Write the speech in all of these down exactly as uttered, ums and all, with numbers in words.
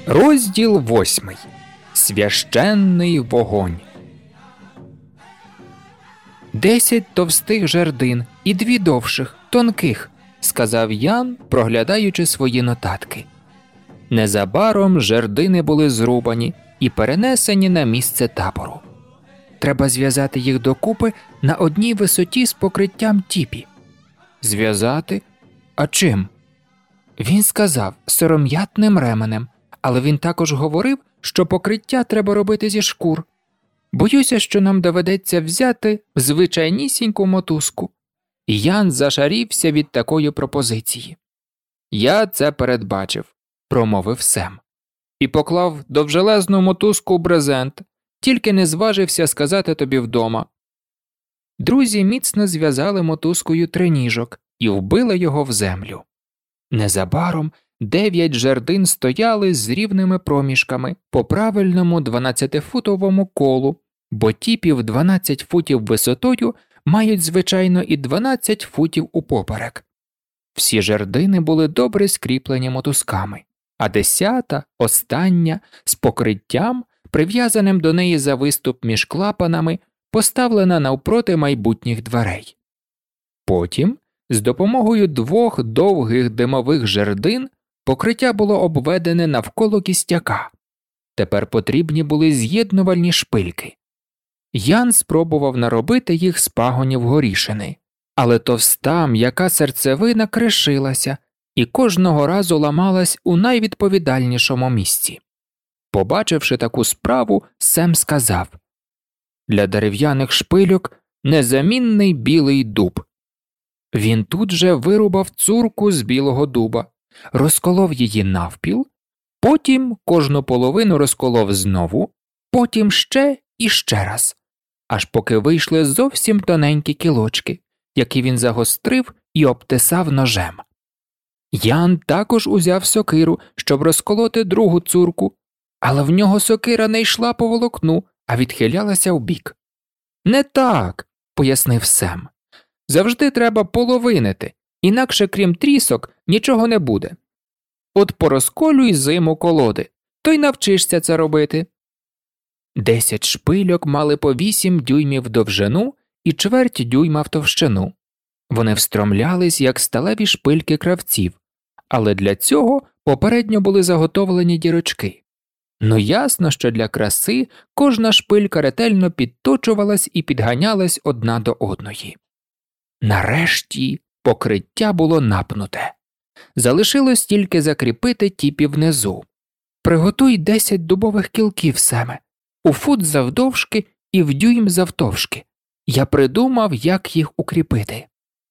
Розділ восьмий. Священний вогонь. Десять товстих жердин і дві довших, тонких, сказав Ян, проглядаючи свої нотатки. Незабаром жердини були зрубані і перенесені на місце табору. Треба зв'язати їх докупи на одній висоті з покриттям тіпі. Зв'язати? А чим? Він сказав сором'ятним ременем, але він також говорив, що покриття треба робити зі шкур. Боюся, що нам доведеться взяти звичайнісіньку мотузку. Ян зашарівся від такої пропозиції. Я це передбачив, промовив Сем. І поклав довжелезну мотузку у брезент, тільки не зважився сказати тобі вдома. Друзі міцно зв'язали мотузкою триніжок і вбили його в землю. Незабаром дев'ять жердин стояли з рівними проміжками по правильному дванадцятифутовому колу, бо тіпів дванадцять футів висотою мають, звичайно, і дванадцять футів упоперек. Всі жердини були добре скріплені мотузками, а десята, остання, з покриттям, прив'язаним до неї за виступ між клапанами, поставлена навпроти майбутніх дверей. Потім, з допомогою двох довгих димових жердин, покриття було обведене навколо кістяка. Тепер потрібні були з'єднувальні шпильки. Ян спробував наробити їх з пагонів горішини, але товста м'яка серцевина кришилася і кожного разу ламалась у найвідповідальнішому місці. Побачивши таку справу, Сем сказав: «Для дерев'яних шпильок незамінний білий дуб». Він тут же вирубав цурку з білого дуба, розколов її навпіл, потім кожну половину розколов знову, потім ще і ще раз, аж поки вийшли зовсім тоненькі кілочки, які він загострив і обтесав ножем. Ян також узяв сокиру, щоб розколоти другу цурку, але в нього сокира не йшла по волокну, а відхилялася вбік. «Не так», – пояснив Сем. «Завжди треба половинити, інакше крім трісок нічого не буде. От порозколюй зиму колоди, то й навчишся це робити». Десять шпильок мали по вісім дюймів в довжину і чверть дюйма в товщину. Вони встромлялись, як сталеві шпильки кравців, але для цього попередньо були заготовлені дірочки. Ну ясно, що для краси кожна шпилька ретельно підточувалась і підганялась одна до одної. Нарешті покриття було напнуте. Залишилось тільки закріпити тіпі внизу. Приготуй десять дубових кілків, Семе, у фут завдовжки і в дюйм завтовшки. Я придумав, як їх укріпити.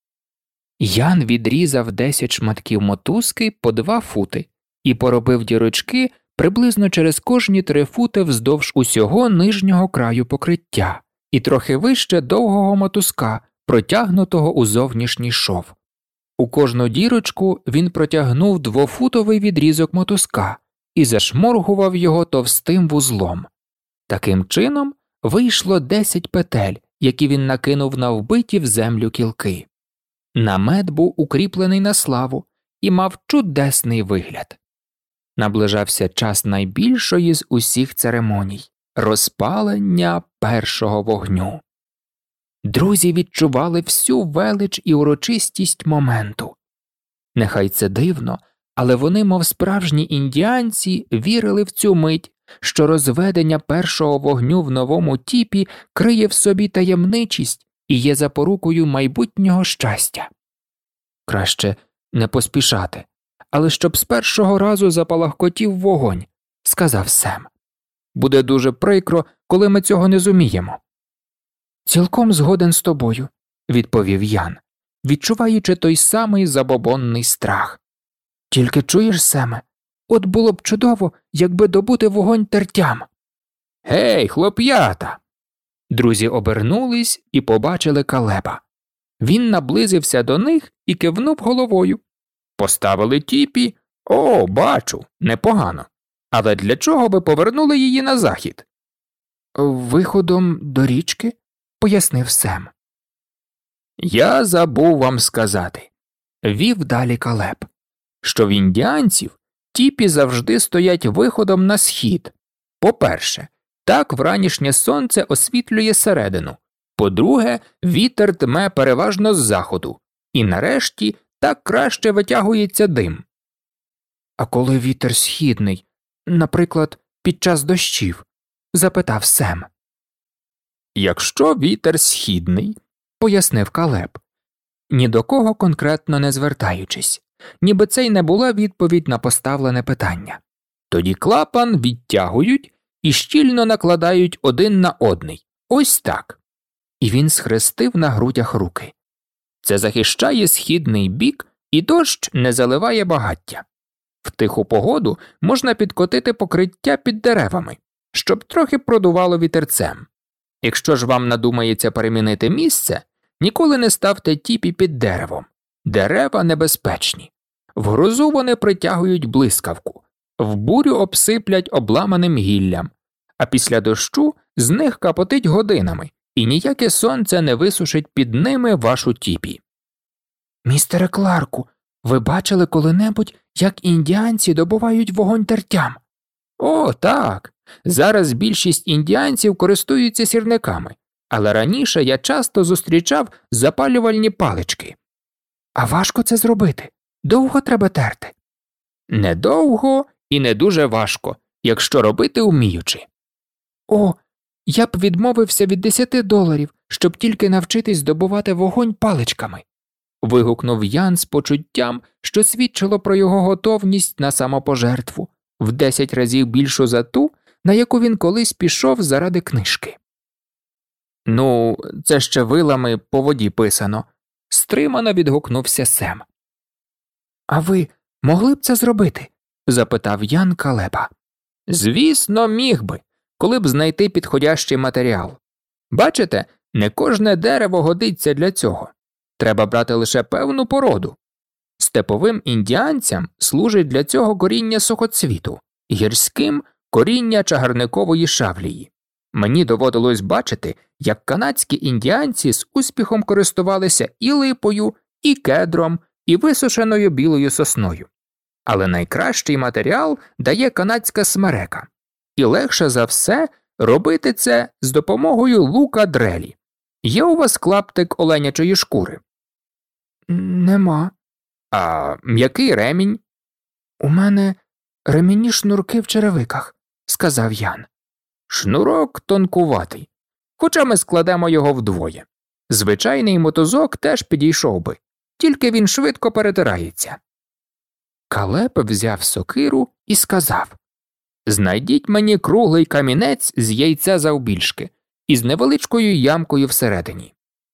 Ян відрізав десять шматків мотузки по два фути і поробив дірочки приблизно через кожні три фути вздовж усього нижнього краю покриття і трохи вище довгого мотузка, протягнутого у зовнішній шов. У кожну дірочку він протягнув двофутовий відрізок мотузка і зашморгував його товстим вузлом. Таким чином вийшло десять петель, які він накинув на вбиті в землю кілки. Намет був укріплений на славу і мав чудесний вигляд. Наближався час найбільшої з усіх церемоній – розпалення першого вогню. Друзі відчували всю велич і урочистість моменту. Нехай це дивно, але вони, мов справжні індіанці, вірили в цю мить, що розведення першого вогню в новому тіпі криє в собі таємничість і є запорукою майбутнього щастя. Краще не поспішати, але щоб з першого разу запалахкотів вогонь, сказав Сем. Буде дуже прикро, коли ми цього не зуміємо. Цілком згоден з тобою, відповів Ян, відчуваючи той самий забобонний страх. Тільки чуєш, Семе, от було б чудово, якби добути вогонь тертям. Гей, хлоп'ята! Друзі обернулись і побачили Калеба. Він наблизився до них і кивнув головою. Поставили тіпі? О, бачу, непогано. Але для чого ви повернули її на захід? Виходом до річки, пояснив Сем. Я забув вам сказати, вів далі Калеб, що в індіанців Тіпі завжди стоять виходом на схід. По-перше, так вранішнє сонце освітлює середину. По-друге, вітер дме переважно з заходу. І нарешті так краще витягується дим. А коли вітер східний, наприклад, під час дощів? Запитав Сем. Якщо вітер східний, пояснив Калеб, ні до кого конкретно не звертаючись, ніби це й не була відповідь на поставлене питання. Тоді клапан відтягують і щільно накладають один на одний. Ось так. І він схрестив на грудях руки. Це захищає східний бік, і дощ не заливає багаття. В тиху погоду можна підкотити покриття під деревами, щоб трохи продувало вітерцем. Якщо ж вам надумається перемінити місце, ніколи не ставте тіпі під деревом. Дерева небезпечні. В грозу вони притягують блискавку, в бурю обсиплять обламаним гіллям, а після дощу з них капотить годинами, і ніяке сонце не висушить під ними вашу тіпі. Містере Кларку, ви бачили коли-небудь, як індіанці добувають вогонь тертям? О, так. Зараз більшість індіанців користуються сірниками, але раніше я часто зустрічав запалювальні палички. А важко це зробити? Довго треба терти? Недовго і не дуже важко, якщо робити вміючи. О, я б відмовився від десяти доларів, щоб тільки навчитись добувати вогонь паличками. Вигукнув Ян з почуттям, що свідчило про його готовність на самопожертву, в десять разів більшу за ту, на яку він колись пішов заради книжки. Ну, це ще вилами по воді писано, стримано відгукнувся Сем. А ви могли б це зробити? Запитав Ян Калеба. Звісно, міг би, коли б знайти підходящий матеріал. Бачите, не кожне дерево годиться для цього. Треба брати лише певну породу. Степовим індіанцям служить для цього коріння сухоцвіту, гірським – коріння чагарникової шавлії. Мені доводилось бачити, як канадські індіанці з успіхом користувалися і липою, і кедром, і висушеною білою сосною. Але найкращий матеріал дає канадська смерека. І легше за все робити це з допомогою лука дрелі. Є у вас клаптик оленячої шкури? Нема. А м'який ремінь? У мене ремінні шнурки в черевиках, сказав Ян. Шнурок тонкуватий, хоча ми складемо його вдвоє. Звичайний мотузок теж підійшов би, тільки він швидко перетирається. Калеб взяв сокиру і сказав: знайдіть мені круглий камінець з яйця завбільшки із невеличкою ямкою всередині.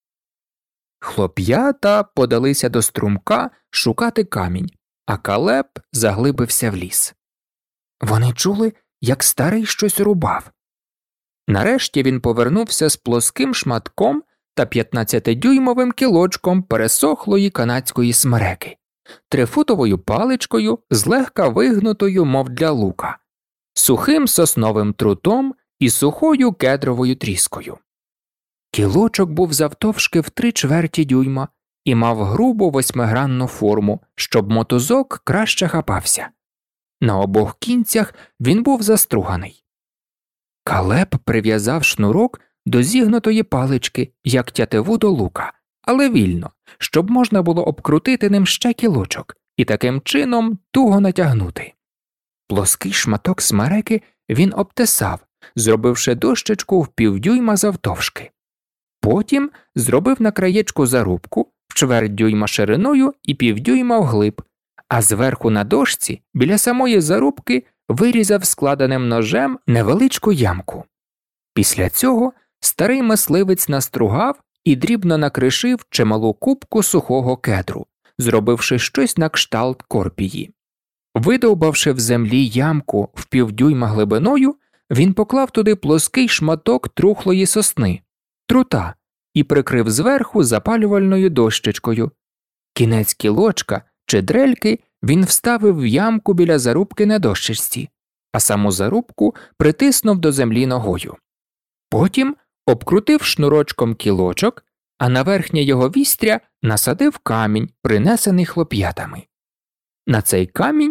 Хлоп'ята подалися до струмка шукати камінь, а Калеб заглибився в ліс. Вони чули, як старий щось рубав. Нарешті він повернувся з плоским шматком та п'ятнадцятидюймовим кілочком пересохлої канадської смереки, трифутовою паличкою, злегка вигнутою, мов для лука, сухим сосновим трутом і сухою кедровою тріскою. Кілочок був завтовшки в три чверті дюйма і мав грубу восьмигранну форму, щоб мотузок краще хапався. На обох кінцях він був заструганий. Калеб прив'язав шнурок до зігнутої палички, як тятиву до лука, але вільно, щоб можна було обкрутити ним ще кілочок і таким чином туго натягнути. Плоский шматок смереки він обтесав, зробивши дощечку в півдюйма завтовшки. Потім зробив на краєчку зарубку в чверть дюйма шириною і півдюйма вглиб, а зверху на дошці біля самої зарубки вирізав складеним ножем невеличку ямку. Після цього старий мисливець настругав і дрібно накришив чималу купку сухого кедру, зробивши щось на кшталт корпії. Видовбавши в землі ямку в півдюйма глибиною, він поклав туди плоский шматок трухлої сосни, трута, і прикрив зверху запалювальною дощечкою. Кінець кілочка чи дрельки він вставив в ямку біля зарубки на дощечці, а саму зарубку притиснув до землі ногою. Потім обкрутив шнурочком кілочок, а на верхнє його вістря насадив камінь, принесений хлоп'ятами. На цей камінь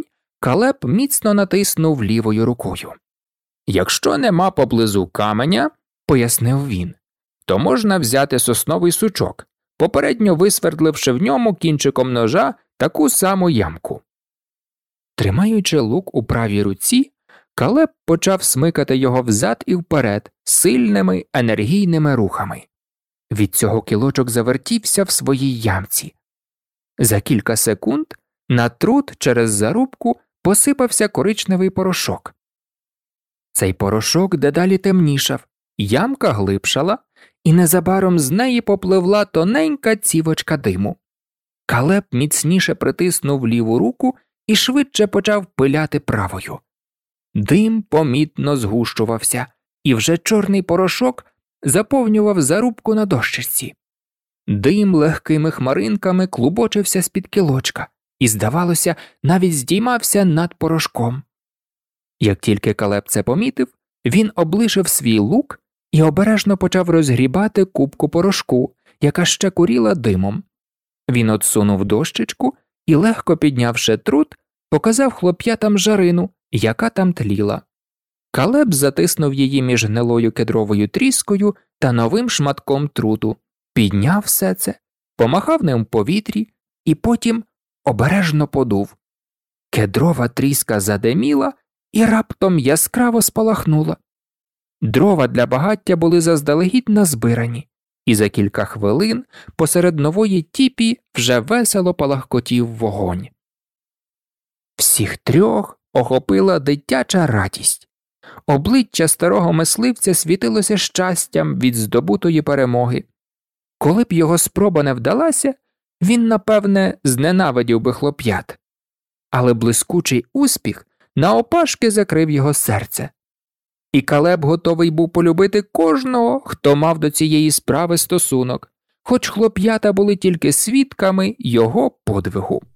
Калеб міцно натиснув лівою рукою. «Якщо нема поблизу каменя, – пояснив він, – то можна взяти сосновий сучок, попередньо висвердливши в ньому кінчиком ножа таку саму ямку». Тримаючи лук у правій руці, Калеб почав смикати його взад і вперед сильними, енергійними рухами. Від цього кілочок завертівся в своїй ямці. За кілька секунд на труд через зарубку посипався коричневий порошок. Цей порошок дедалі темнішав, ямка глибшала, і незабаром з неї попливла тоненька цівочка диму. Калеб міцніше притиснув ліву руку і швидше почав пиляти правою. Дим помітно згущувався, і вже чорний порошок заповнював зарубку на дощечці. Дим легкими хмаринками клубочився з-під кілочка і, здавалося, навіть здіймався над порошком. Як тільки Калеб це помітив, він облишив свій лук і обережно почав розгрібати кубку порошку, яка ще куріла димом. Він отсунув дощечку і, легко піднявши труд, показав хлоп'ятам жарину, яка там тліла. Калеб затиснув її між гнилою кедровою тріскою та новим шматком труту, підняв все це, помахав ним в повітрі і потім обережно подув. Кедрова тріска задиміла і раптом яскраво спалахнула. Дрова для багаття були заздалегідь назбирані, і за кілька хвилин посеред нової тіпі вже весело палахкотів вогонь. Всіх трьох охопила дитяча радість. Обличчя старого мисливця світилося щастям від здобутої перемоги. Коли б його спроба не вдалася, він, напевне, зненавидів би хлоп'ят. Але блискучий успіх наопашки закрив його серце. І Калеб готовий був полюбити кожного, хто мав до цієї справи стосунок, хоч хлоп'ята були тільки свідками його подвигу.